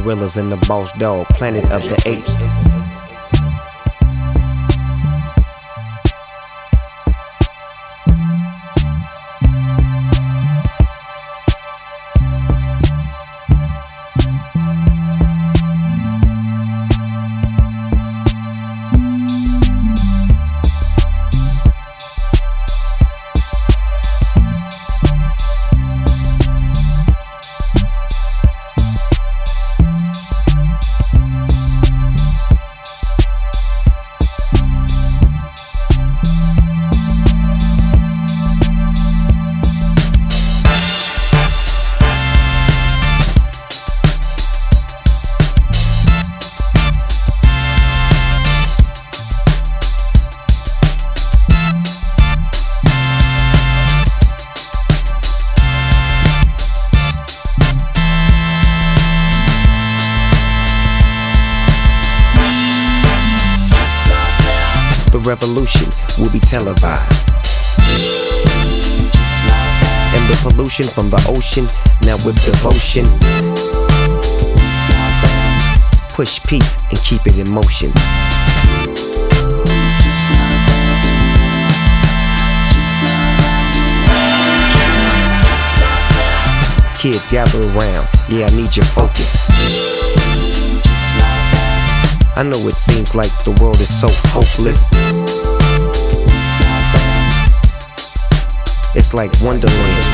gorillas and the boss dog, planet of the apes. The revolution will be televised, and the pollution from the ocean, now with devotion, push peace and keep it in motion. Kids gather around, yeah, I need your focus. I know it seems like the world is so hopeless. It's like Wonderland.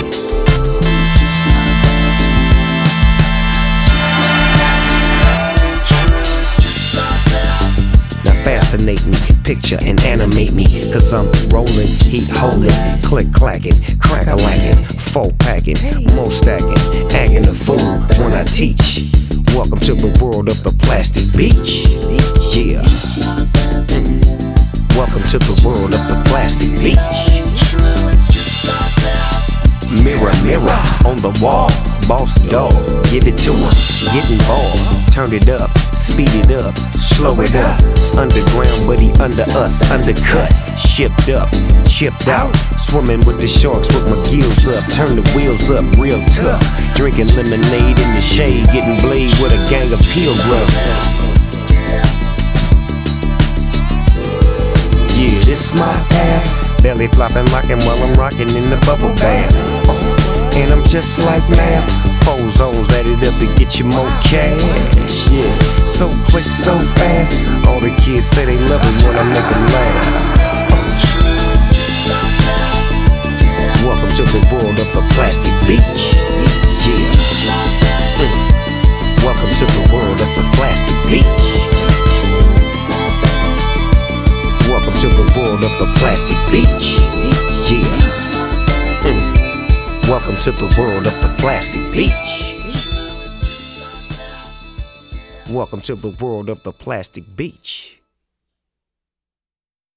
Now fascinate me, picture and animate me, cause I'm rolling, heat holding, click clacking, crack-a-lacking, full packing, more stacking, acting a fool when I teach. Welcome to the world of the plastic beach. Yeah. Welcome to the world of the plastic beach. Mirror, mirror on the wall, boss dog, give it to him. Get involved, turn it up, speed it up, slow it up. Underground, but he under us, undercut, shipped up, chipped out. Swimming with the sharks with my gills up, turn the wheels up real tough. Drinking lemonade in the shade, getting blade with a gang of pilgrims. Yeah, this my path, belly flopping, rocking while I'm rocking in the bubble bath. And I'm just like math, 4 zones added up to get you more cash. Yeah, so quick, so fast. All the kids say they love it when I make them laugh. Welcome to the world of the plastic beach. Yeah. Welcome to the world of the plastic beach. Welcome to the world of the plastic beach. Yeah. Welcome to the world of the plastic beach. Welcome to the world of the plastic beach.